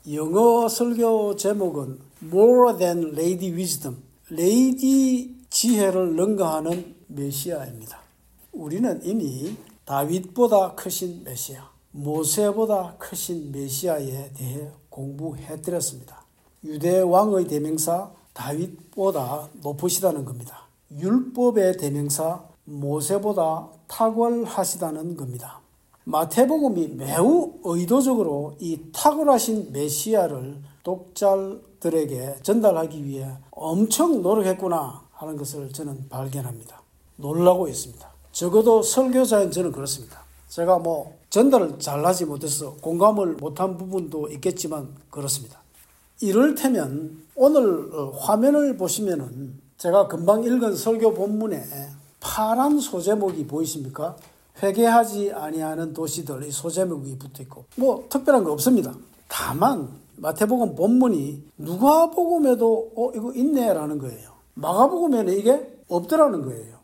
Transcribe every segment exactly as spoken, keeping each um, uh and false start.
영어 설교 제목은 More than Lady Wisdom, 레이디 지혜를 능가하는 메시아입니다. 우리는 이미 다윗보다 크신 메시아, 모세보다 크신 메시아에 대해 공부해드렸습니다. 유대 왕의 대명사 다윗보다 높으시다는 겁니다. 율법의 대명사 모세보다 탁월하시다는 겁니다. 마태복음이 매우 의도적으로 이 탁월하신 메시아를 독자들에게 전달하기 위해 엄청 노력했구나 하는 것을 저는 발견합니다. 놀라고 있습니다. 적어도 설교자인 저는 그렇습니다. 제가 뭐 전달을 잘하지 못해서 공감을 못한 부분도 있겠지만 그렇습니다. 이를테면 오늘 화면을 보시면은 제가 금방 읽은 설교 본문에 파란 소제목이 보이십니까? 회개하지 아니하는 도시들, 이 소제목이 붙어있고 뭐 특별한 거 없습니다. 다만 마태복음 본문이 누가복음에도 어 이거 있네라는 거예요. 마가복음에는 이게 없더라는 거예요.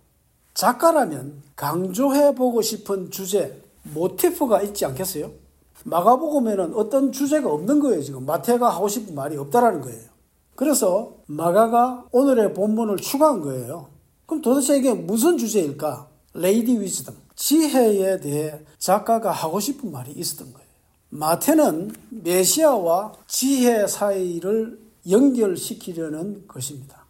작가라면 강조해보고 싶은 주제, 모티프가 있지 않겠어요? 마가복음에는 어떤 주제가 없는 거예요. 지금 마태가 하고 싶은 말이 없다라는 거예요. 그래서 마가가 오늘의 본문을 추가한 거예요. 그럼 도대체 이게 무슨 주제일까? 레이디 위즈덤, 지혜에 대해 작가가 하고 싶은 말이 있었던 거예요. 마태는 메시아와 지혜 사이를 연결시키려는 것입니다.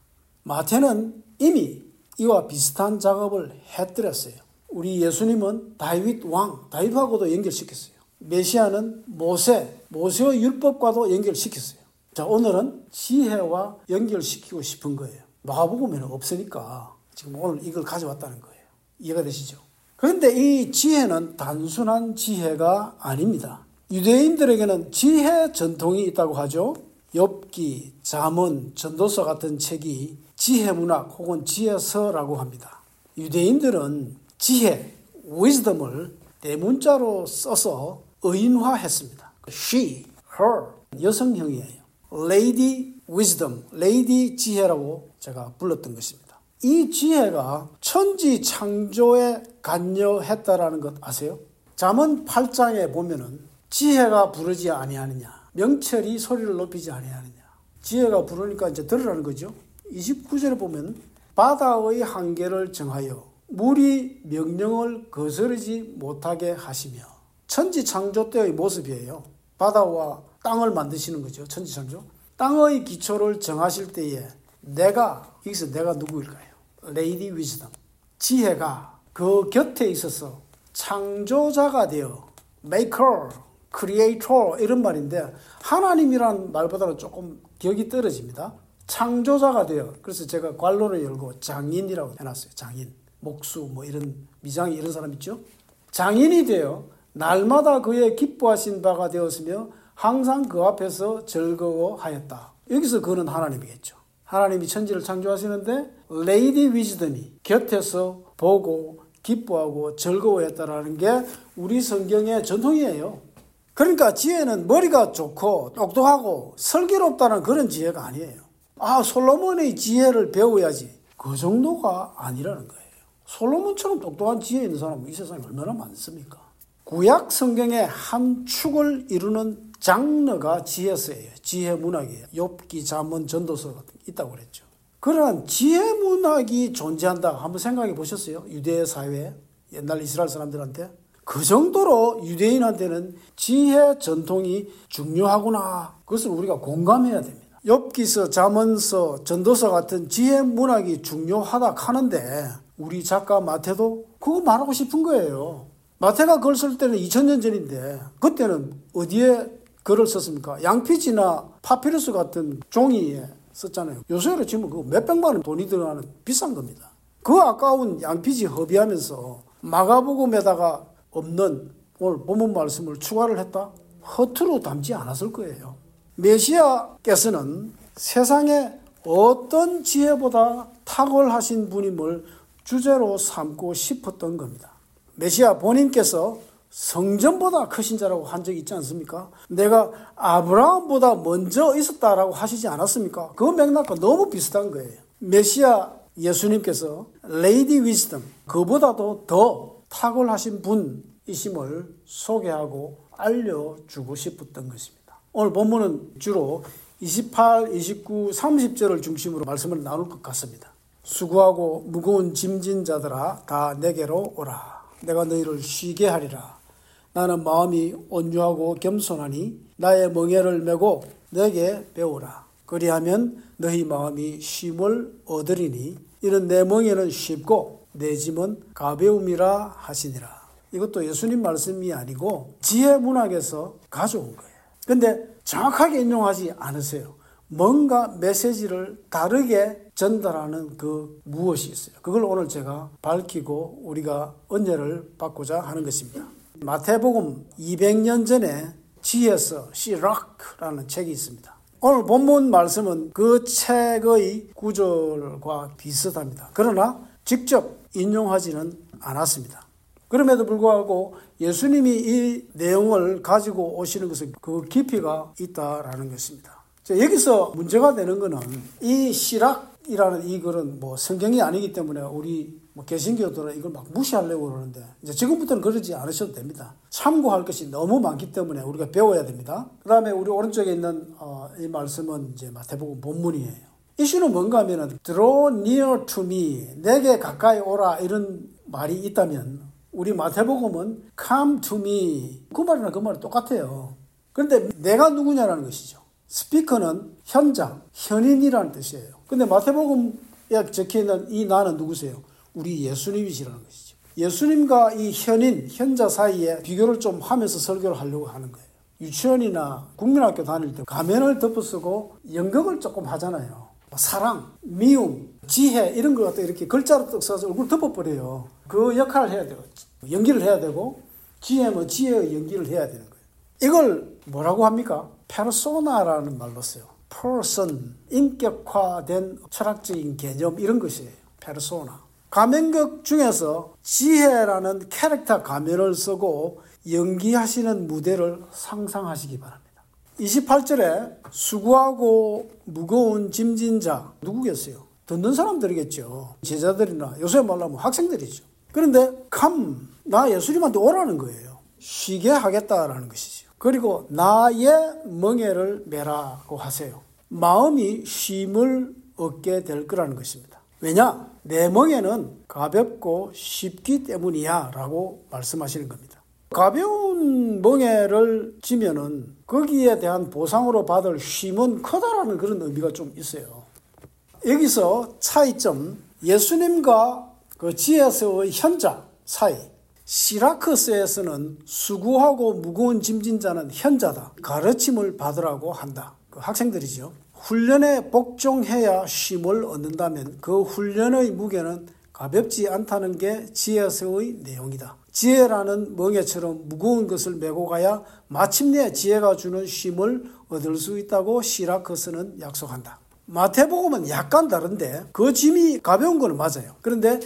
마태는 이미 이와 비슷한 작업을 해드렸어요. 우리 예수님은 다윗 왕, 다윗하고도 연결시켰어요. 메시아는 모세, 모세의 율법과도 연결시켰어요. 자, 오늘은 지혜와 연결시키고 싶은 거예요. 마가복음에는 없으니까 지금 오늘 이걸 가져왔다는 거예요. 이해가 되시죠? 그런데 이 지혜는 단순한 지혜가 아닙니다. 유대인들에게는 지혜 전통이 있다고 하죠. 욥기, 잠언, 전도서 같은 책이 지혜문학 혹은 지혜서라고 합니다. 유대인들은 지혜, wisdom을 대문자로 써서 의인화했습니다. she, her, 여성형이에요. lady wisdom, lady 지혜라고 제가 불렀던 것입니다. 이 지혜가 천지 창조에 관여했다라는 것 아세요? 잠언 팔 장에 보면은 지혜가 부르지 아니하느냐, 명철이 소리를 높이지 아니하느냐. 지혜가 부르니까 이제 들으라는 거죠. 이십구 절에 보면 바다의 한계를 정하여 물이 명령을 거스르지 못하게 하시며, 천지 창조 때의 모습이에요. 바다와 땅을 만드시는 거죠. 천지 창조. 땅의 기초를 정하실 때에 내가, 여기서 내가 누구일까요? 레이디 위즈덤, 지혜가 그 곁에 있어서 창조자가 되어 maker, creator 이런 말인데 하나님이란 말보다는 조금 격이 떨어집니다. 창조자가 되어, 그래서 제가 괄호를 열고 장인이라고 해놨어요. 장인, 목수 뭐 이런 미장이 이런 사람 있죠. 장인이 되어 날마다 그의 기뻐하신 바가 되었으며 항상 그 앞에서 즐거워하였다. 여기서 그는 하나님이겠죠. 하나님이 천지를 창조하시는데 레이디 위즈덤이 곁에서 보고 기뻐하고 즐거워했다라는 게 우리 성경의 전통이에요. 그러니까 지혜는 머리가 좋고 똑똑하고 슬기롭다는 그런 지혜가 아니에요. 아, 솔로몬의 지혜를 배워야지. 그 정도가 아니라는 거예요. 솔로몬처럼 똑똑한 지혜 있는 사람은 이 세상에 얼마나 많습니까? 구약 성경의 한 축을 이루는 장르가 지혜서예요. 지혜 문학이에요. 욥기, 잠언, 전도서 같은 게 있다고 그랬죠. 그러한 지혜 문학이 존재한다. 한번 생각해 보셨어요? 유대 사회에, 옛날 이스라엘 사람들한테. 그 정도로 유대인한테는 지혜 전통이 중요하구나. 그것을 우리가 공감해야 됩니다. 욥기서, 잠언서, 전도서 같은 지혜 문학이 중요하다 하는데 우리 작가 마태도 그거 말하고 싶은 거예요. 마태가 그걸 쓸 때는 이천 년 전인데 그때는 어디에 글을 썼습니까? 양피지나 파피루스 같은 종이에 썼잖아요. 요새로 치면 그 몇백만 원 돈이 들어가는 비싼 겁니다. 그 아까운 양피지 허비하면서 마가복음에다가 없는 오늘 본문 말씀을 추가를 했다? 허투루 담지 않았을 거예요. 메시아께서는 세상에 어떤 지혜보다 탁월하신 분임을 주제로 삼고 싶었던 겁니다. 메시아 본인께서 성전보다 크신 자라고 한 적이 있지 않습니까? 내가 아브라함보다 먼저 있었다라고 하시지 않았습니까? 그 맥락과 너무 비슷한 거예요. 메시아 예수님께서 레이디 위즈덤, 그보다도 더 탁월하신 분이심을 소개하고 알려주고 싶었던 것입니다. 오늘 본문은 주로 이십팔, 이십구, 삼십 절을 중심으로 말씀을 나눌 것 같습니다. 수고하고 무거운 짐진 자들아 다 내게로 오라. 내가 너희를 쉬게 하리라. 나는 마음이 온유하고 겸손하니 나의 멍에를 메고 내게 배우라. 그리하면 너희 마음이 쉼을 얻으리니 이는 내 멍에는 쉽고 내 짐은 가벼움이라 하시니라. 이것도 예수님 말씀이 아니고 지혜 문학에서 가져온 거예요. 근데 정확하게 인용하지 않으세요. 뭔가 메시지를 다르게 전달하는 그 무엇이 있어요. 그걸 오늘 제가 밝히고 우리가 은혜를 받고자 하는 것입니다. 마태복음 이백 년 전에 지혜서 시락라는 책이 있습니다. 오늘 본문 말씀은 그 책의 구절과 비슷합니다. 그러나 직접 인용하지는 않았습니다. 그럼에도 불구하고 예수님이 이 내용을 가지고 오시는 것은 그 깊이가 있다라는 것입니다. 여기서 문제가 되는 것은 이 시락이라는 이 글은 뭐 성경이 아니기 때문에 우리 뭐 개신교들은 이걸 막 무시하려고 그러는데 이제 지금부터는 그러지 않으셔도 됩니다. 참고할 것이 너무 많기 때문에 우리가 배워야 됩니다. 그 다음에 우리 오른쪽에 있는 어, 이 말씀은 이제 마태복음 본문이에요. 이슈는 뭔가 하면은 draw near to me, 내게 가까이 오라 이런 말이 있다면 우리 마태복음은 come to me, 그 말이나 그 말이 똑같아요. 그런데 내가 누구냐라는 것이죠. 스피커는 현자, 현인이라는 뜻이에요. 근데 마태복음에 적혀있는 이 나는 누구세요? 우리 예수님이시라는 것이죠. 예수님과 이 현인, 현자 사이에 비교를 좀 하면서 설교를 하려고 하는 거예요. 유치원이나 국민학교 다닐 때 가면을 덮어쓰고 연극을 조금 하잖아요. 사랑, 미움, 지혜 이런 걸 갖다 이렇게 글자로 딱 써서 얼굴 덮어버려요. 그 역할을 해야 돼요. 연기를 해야 되고 지혜면 지혜의 연기를 해야 되는 거예요. 이걸 뭐라고 합니까? 페르소나라는 말로 써요. person, 인격화된 철학적인 개념 이런 것이에요. 페르소나. 가면극 중에서 지혜라는 캐릭터 가면을 쓰고 연기하시는 무대를 상상하시기 바랍니다. 이십팔 절에 수고하고 무거운 짐진 자 누구겠어요? 듣는 사람들이겠죠. 제자들이나 요새 말로 하면 학생들이죠. 그런데 come, 나 예수님한테 오라는 거예요. 쉬게 하겠다라는 것이죠. 그리고 나의 멍에를 메라고 하세요. 마음이 쉼을 얻게 될 거라는 것입니다. 왜냐? 내 멍에는 가볍고 쉽기 때문이야 라고 말씀하시는 겁니다. 가벼운 멍에를 지면은 거기에 대한 보상으로 받을 쉼은 크다라는 그런 의미가 좀 있어요. 여기서 차이점, 예수님과 그 지혜서의 현자 사이, 시라크스에서는 수고하고 무거운 짐진 자는 현자다. 가르침을 받으라고 한다. 그 학생들이죠. 훈련에 복종해야 쉼을 얻는다면 그 훈련의 무게는 가볍지 않다는 게 지혜서의 내용이다. 지혜라는 멍에처럼 무거운 것을 메고 가야 마침내 지혜가 주는 쉼을 얻을 수 있다고 시라크스는 약속한다. 마태복음은 약간 다른데 그 짐이 가벼운 건 맞아요. 그런데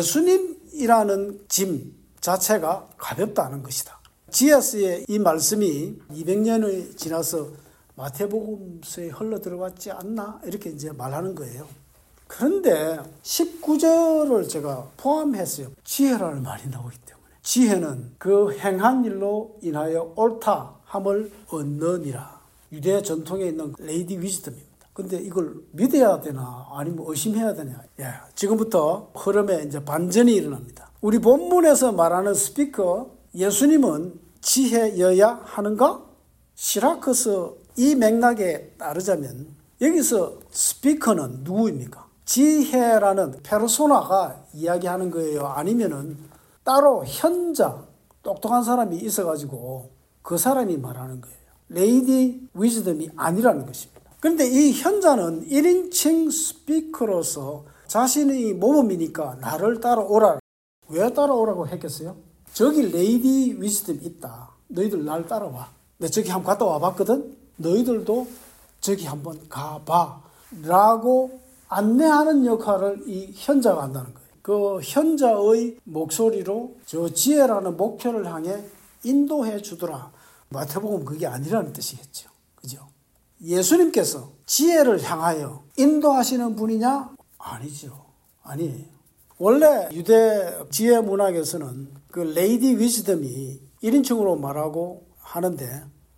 예수님이라는 짐 자체가 가볍다는 것이다. 지혜서의 이 말씀이 이백 년이 지나서 마태복음서에 흘러 들어갔지 않나 이렇게 이제 말하는 거예요. 그런데 십구 절을 제가 포함했어요. 지혜라는 말이 나오기 때문에. 지혜는 그 행한 일로 인하여 옳다 함을 얻느니라. 유대 전통에 있는 레이디 위즈덤입니다. 근데 이걸 믿어야 되나 아니면 의심해야 되냐. 예, 지금부터 흐름에 이제 반전이 일어납니다. 우리 본문에서 말하는 스피커 예수님은 지혜여야 하는가? 시라크스 이 맥락에 따르자면 여기서 스피커는 누구입니까? 지혜라는 페르소나가 이야기하는 거예요? 아니면은 따로 현자, 똑똑한 사람이 있어가지고 그 사람이 말하는 거예요. 레이디 위즈덤이 아니라는 것입니다. 그런데 이 현자는 일 인칭 스피커로서 자신의 모범이니까 나를 따라오라. 왜 따라오라고 했겠어요? 저기 레이디 위즈덤이 있다. 너희들 날 따라와. 내가 저기 한번 갔다 와봤거든? 너희들도 저기 한번 가봐. 라고 안내하는 역할을 이 현자가 한다는 거예요. 그 현자의 목소리로 저 지혜라는 목표를 향해 인도해 주더라. 마태복음 그게 아니라는 뜻이겠죠. 그죠? 예수님께서 지혜를 향하여 인도하시는 분이냐? 아니죠. 아니에요. 원래 유대 지혜 문학에서는 그 레이디 위즈덤이 일 인칭으로 말하고 하는데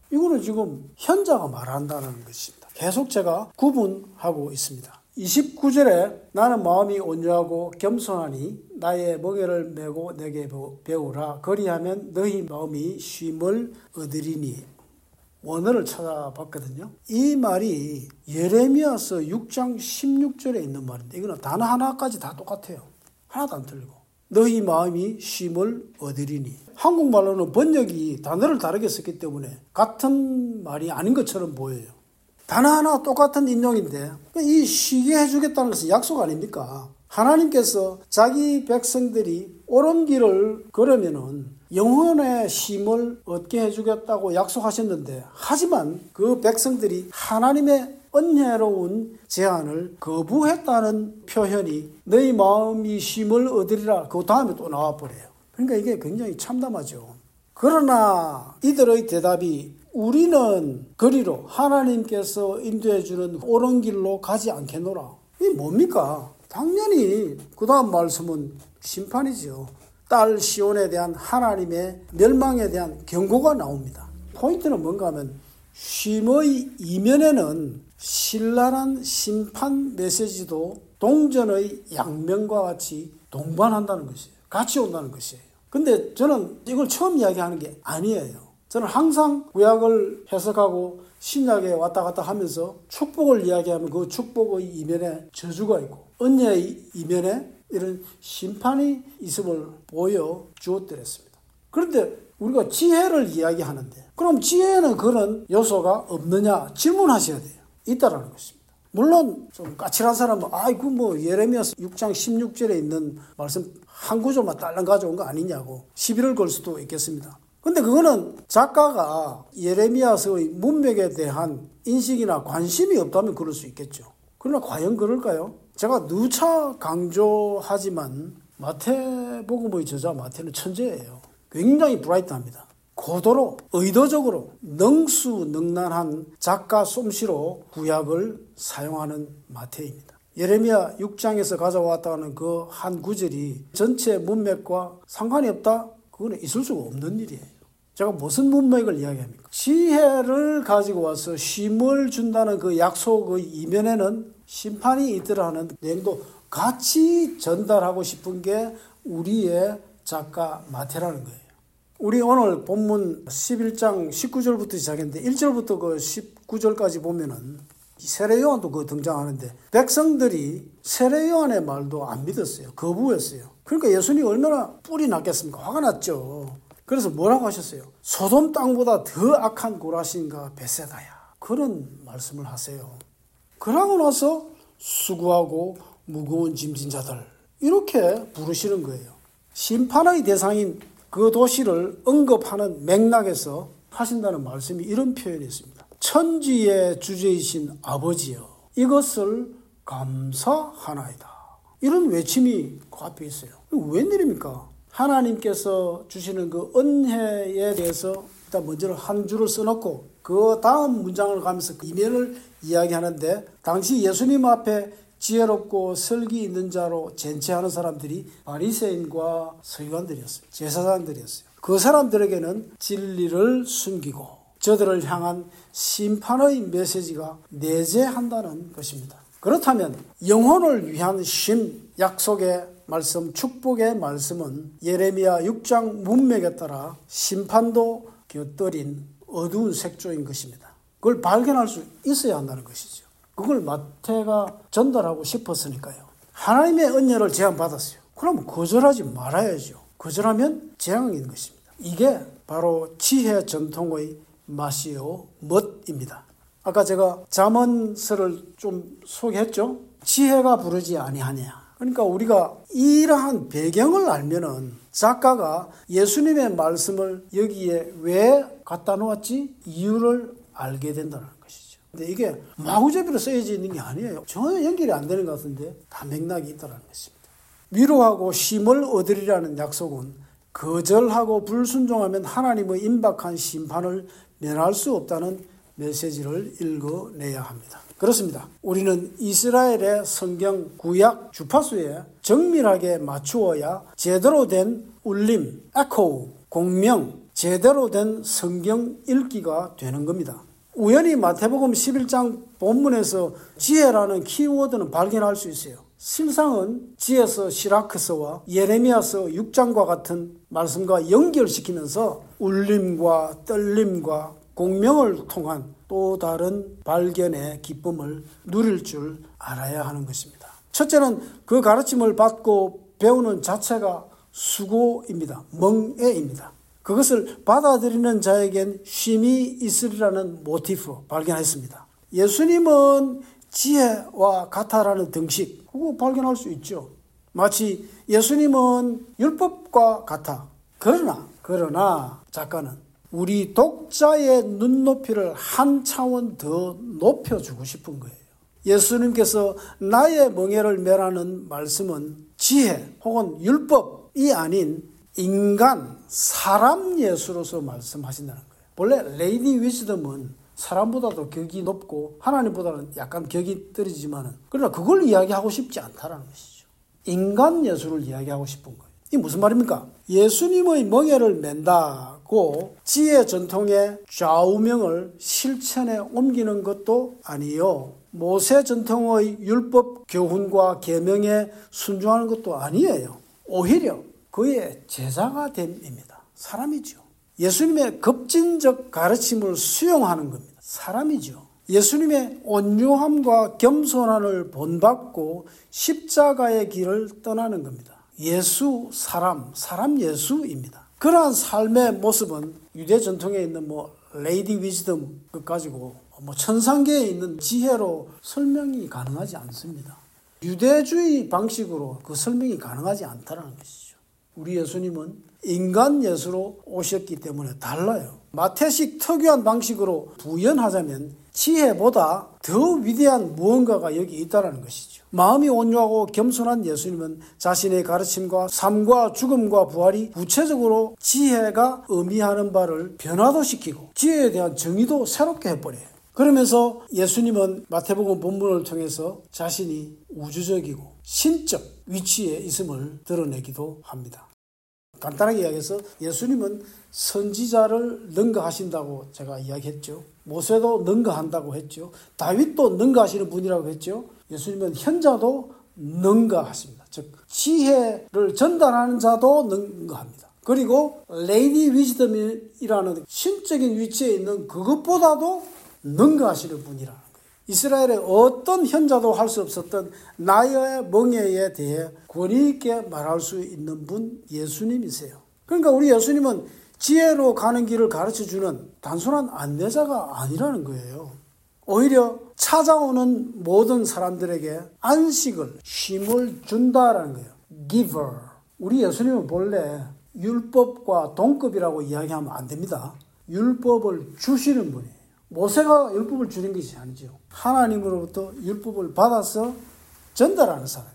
이거는 지금 현자가 말한다는 것입니다. 계속 제가 구분하고 있습니다. 이십구 절에 나는 마음이 온유하고 겸손하니 나의 멍에를 메고 내게 배우라. 그리하면 너희 마음이 쉼을 얻으리니. 원어를 찾아봤거든요. 이 말이 예레미야서 육 장 십육 절에 있는 말인데 이거는 단어 하나까지 다 똑같아요. 하나도 안 틀리고. 너희 마음이 쉼을 얻으리니. 한국말로는 번역이 단어를 다르게 썼기 때문에 같은 말이 아닌 것처럼 보여요. 단어 하나 똑같은 인용인데 이 쉬게 해주겠다는 것은 약속 아닙니까? 하나님께서 자기 백성들이 옳은 길을 걸으면은 영혼의 쉼을 얻게 해주겠다고 약속하셨는데 하지만 그 백성들이 하나님의 은혜로운 제안을 거부했다는 표현이 너희 마음이 쉼을 얻으리라 그 다음에 또 나와버려요. 그러니까 이게 굉장히 참담하죠. 그러나 이들의 대답이 우리는 그리로 하나님께서 인도해 주는 옳은 길로 가지 않겠노라. 이게 뭡니까? 당연히 그 다음 말씀은 심판이죠. 딸 시온에 대한 하나님의 멸망에 대한 경고가 나옵니다. 포인트는 뭔가 하면 쉼의 이면에는 신랄한 심판 메시지도 동전의 양면과 같이 동반한다는 것이에요. 같이 온다는 것이에요. 근데 저는 이걸 처음 이야기하는 게 아니에요. 저는 항상 구약을 해석하고 신약에 왔다 갔다 하면서 축복을 이야기하면 그 축복의 이면에 저주가 있고 은혜의 이면에 이런 심판이 있음을 보여주었더랬습니다. 그런데 우리가 지혜를 이야기하는데 그럼 지혜는 그런 요소가 없느냐 질문하셔야 돼요. 있다라는 것입니다. 물론 좀 까칠한 사람은 아이고 뭐 예레미야 육 장 십육 절에 있는 말씀 한 구조만 딸랑 가져온 거 아니냐고 시비를 걸 수도 있겠습니다. 근데 그거는 작가가 예레미야서의 문맥에 대한 인식이나 관심이 없다면 그럴 수 있겠죠. 그러나 과연 그럴까요? 제가 누차 강조하지만 마태복음의 저자 마태는 천재예요. 굉장히 브라이트합니다. 고도로 의도적으로 능수능란한 작가 솜씨로 구약을 사용하는 마태입니다. 예레미야 육 장에서 가져왔다는 그 한 구절이 전체 문맥과 상관이 없다? 그거는 있을 수가 없는 일이에요. 제가 무슨 문맥을 이야기합니까? 지혜를 가지고 와서 쉼을 준다는 그 약속의 이면에는 심판이 있더라는 내용도 같이 전달하고 싶은 게 우리의 작가 마태라는 거예요. 우리 오늘 본문 십일 장 십구 절부터 시작했는데 일 절부터 그 십구 절까지 보면은 세례 요한도 그 등장하는데 백성들이 세례 요한의 말도 안 믿었어요. 거부했어요. 그러니까 예수님이 얼마나 뿔이 났겠습니까? 화가 났죠. 그래서 뭐라고 하셨어요? 소돔 땅보다 더 악한 고라신과 베세다야. 그런 말씀을 하세요. 그러고 나서 수고하고 무거운 짐진 자들 이렇게 부르시는 거예요. 심판의 대상인 그 도시를 언급하는 맥락에서 하신다는 말씀이 이런 표현이 있습니다. 천지의 주제이신 아버지여 이것을 감사하나이다. 이런 외침이 그 앞에 있어요. 웬일입니까? 하나님께서 주시는 그 은혜에 대해서 일단 먼저 한 줄을 써놓고 그 다음 문장을 가면서 이면을 이야기하는데 당시 예수님 앞에 지혜롭고 설기 있는 자로 젠체하는 사람들이 바리새인과 서기관들이었어요. 제사장들이었어요. 그 사람들에게는 진리를 숨기고 저들을 향한 심판의 메시지가 내재한다는 것입니다. 그렇다면 영혼을 위한 쉼, 약속의 말씀, 축복의 말씀은 예레미야 육 장 문맥에 따라 심판도 곁들인 어두운 색조인 것입니다. 그걸 발견할 수 있어야 한다는 것이죠. 그걸 마태가 전달하고 싶었으니까요. 하나님의 은혜를 제안받았어요. 그럼 거절하지 말아야죠. 거절하면 재앙인 것입니다. 이게 바로 지혜 전통의 맛이요 멋입니다. 아까 제가 잠언서를 좀 소개했죠. 지혜가 부르지 아니하냐. 그러니까 우리가 이러한 배경을 알면은 작가가 예수님의 말씀을 여기에 왜 갖다 놓았지? 이유를 알게 된다는 것이죠. 근데 이게 마구잡이로 쓰여져 있는 게 아니에요. 전혀 연결이 안 되는 것 같은데 다 맥락이 있다는 것입니다. 위로하고 쉼을 얻으리라는 약속은 거절하고 불순종하면 하나님의 임박한 심판을 면할 수 없다는 메시지를 읽어내야 합니다. 그렇습니다. 우리는 이스라엘의 성경 구약 주파수에 정밀하게 맞추어야 제대로 된 울림, 에코, 공명, 제대로 된 성경 읽기가 되는 겁니다. 우연히 마태복음 십일 장 본문에서 지혜라는 키워드는 발견할 수 있어요. 실상은 지혜서 시라크서와 예레미야서 육 장과 같은 말씀과 연결시키면서 울림과 떨림과 공명을 통한 또 다른 발견의 기쁨을 누릴 줄 알아야 하는 것입니다. 첫째는 그 가르침을 받고 배우는 자체가 수고입니다. 멍에입니다. 그것을 받아들이는 자에겐 쉼이 있으리라는 모티프 발견했습니다. 예수님은 지혜와 같아라는 등식, 그거 발견할 수 있죠. 마치 예수님은 율법과 같아. 그러나, 그러나 작가는 우리 독자의 눈높이를 한 차원 더 높여주고 싶은 거예요. 예수님께서 나의 멍에를 메라는 말씀은 지혜 혹은 율법이 아닌 인간, 사람 예수로서 말씀하신다는 거예요. 원래 레이디 위즈덤은 사람보다도 격이 높고 하나님보다는 약간 격이 떨어지지만 그러나 그걸 이야기하고 싶지 않다는 것이죠. 인간 예수를 이야기하고 싶은 거예요. 이게 무슨 말입니까? 예수님의 멍에를 맨다고 지혜 전통의 좌우명을 실천에 옮기는 것도 아니요. 모세 전통의 율법 교훈과 계명에 순종하는 것도 아니에요. 오히려 그의 제자가 됨입니다. 사람이죠. 예수님의 급진적 가르침을 수용하는 겁니다. 사람이죠. 예수님의 온유함과 겸손함을 본받고 십자가의 길을 떠나는 겁니다. 예수, 사람, 사람 예수입니다. 그러한 삶의 모습은 유대 전통에 있는 뭐 레이디 위즈덤 그 가지고 뭐 천상계에 있는 지혜로 설명이 가능하지 않습니다. 유대주의 방식으로 그 설명이 가능하지 않다는 것이죠. 우리 예수님은 인간 예수로 오셨기 때문에 달라요. 마태식 특유한 방식으로 부연하자면 지혜보다 더 위대한 무언가가 여기 있다는 것이죠. 마음이 온유하고 겸손한 예수님은 자신의 가르침과 삶과 죽음과 부활이 구체적으로 지혜가 의미하는 바를 변화도 시키고 지혜에 대한 정의도 새롭게 해버려요. 그러면서 예수님은 마태복음 본문을 통해서 자신이 우주적이고 신적 위치에 있음을 드러내기도 합니다. 간단하게 이야기해서 예수님은 선지자를 능가하신다고 제가 이야기했죠. 모세도 능가한다고 했죠. 다윗도 능가하시는 분이라고 했죠. 예수님은 현자도 능가하십니다. 즉 지혜를 전달하는 자도 능가합니다. 그리고 레이디 위즈덤이라는 신적인 위치에 있는 그것보다도 능가하시는 분이라는 거예요. 이스라엘의 어떤 현자도 할 수 없었던 나의 멍에에 대해 권위 있게 말할 수 있는 분 예수님이세요. 그러니까 우리 예수님은 지혜로 가는 길을 가르쳐주는 단순한 안내자가 아니라는 거예요. 오히려 찾아오는 모든 사람들에게 안식을, 쉼을 준다라는 거예요. giver. 우리 예수님은 본래 율법과 동급이라고 이야기하면 안 됩니다. 율법을 주시는 분이에요. 모세가 율법을 주는 것이 아니죠. 하나님으로부터 율법을 받아서 전달하는 사람이에요.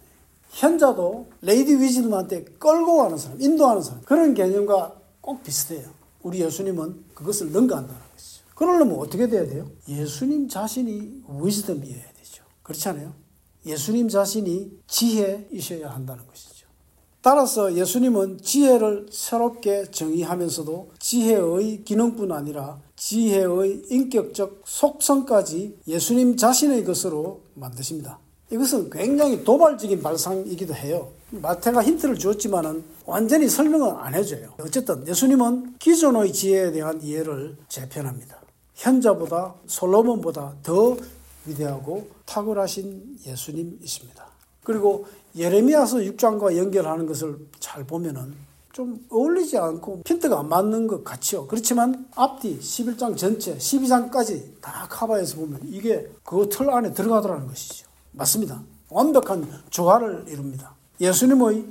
현자도 레이디 위즈덤한테 끌고 가는 사람, 인도하는 사람. 그런 개념과 꼭 비슷해요. 우리 예수님은 그것을 능가한다는 것이죠. 그러려면 어떻게 돼야 돼요? 예수님 자신이 위즈덤이어야 되죠. 그렇지 않아요? 예수님 자신이 지혜이셔야 한다는 것이죠. 따라서 예수님은 지혜를 새롭게 정의하면서도 지혜의 기능뿐 아니라 지혜의 인격적 속성까지 예수님 자신의 것으로 만드십니다. 이것은 굉장히 도발적인 발상이기도 해요. 마태가 힌트를 주었지만은 완전히 설명은 안 해줘요. 어쨌든 예수님은 기존의 지혜에 대한 이해를 재편합니다. 현자보다 솔로몬보다 더 위대하고 탁월하신 예수님이십니다. 그리고 예레미야서 육 장과 연결하는 것을 잘 보면은 좀 어울리지 않고 핀트가 안 맞는 것 같죠. 그렇지만 앞뒤 십일 장 전체 십이 장까지 다 커버해서 보면 이게 그 틀 안에 들어가더라는 것이죠. 맞습니다. 완벽한 조화를 이룹니다. 예수님의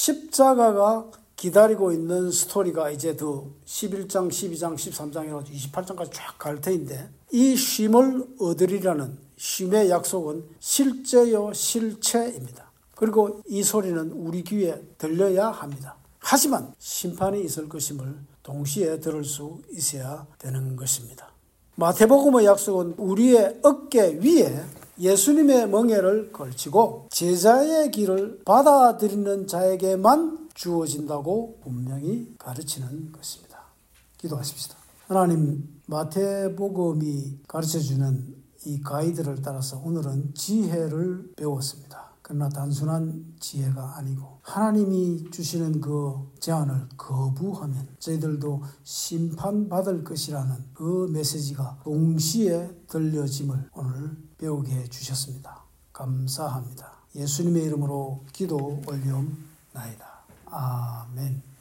십자가가 기다리고 있는 스토리가 이제 더 십일 장, 십이 장, 십삼 장이라고 이십팔 장까지 쫙 갈 터인데 이 쉼을 얻으리라는 쉼의 약속은 실제요 실체입니다. 그리고 이 소리는 우리 귀에 들려야 합니다. 하지만 심판이 있을 것임을 동시에 들을 수 있어야 되는 것입니다. 마태복음의 약속은 우리의 어깨 위에 예수님의 멍에를 걸치고 제자의 길을 받아들이는 자에게만 주어진다고 분명히 가르치는 것입니다. 기도하십시다. 하나님, 마태복음이 가르쳐주는 이 가이드를 따라서 오늘은 지혜를 배웠습니다. 그러나 단순한 지혜가 아니고 하나님이 주시는 그 제안을 거부하면 저희들도 심판받을 것이라는 그 메시지가 동시에 들려짐을 오늘 배우게 해주셨습니다. 감사합니다. 예수님의 이름으로 기도 올리옵나이다. 아멘.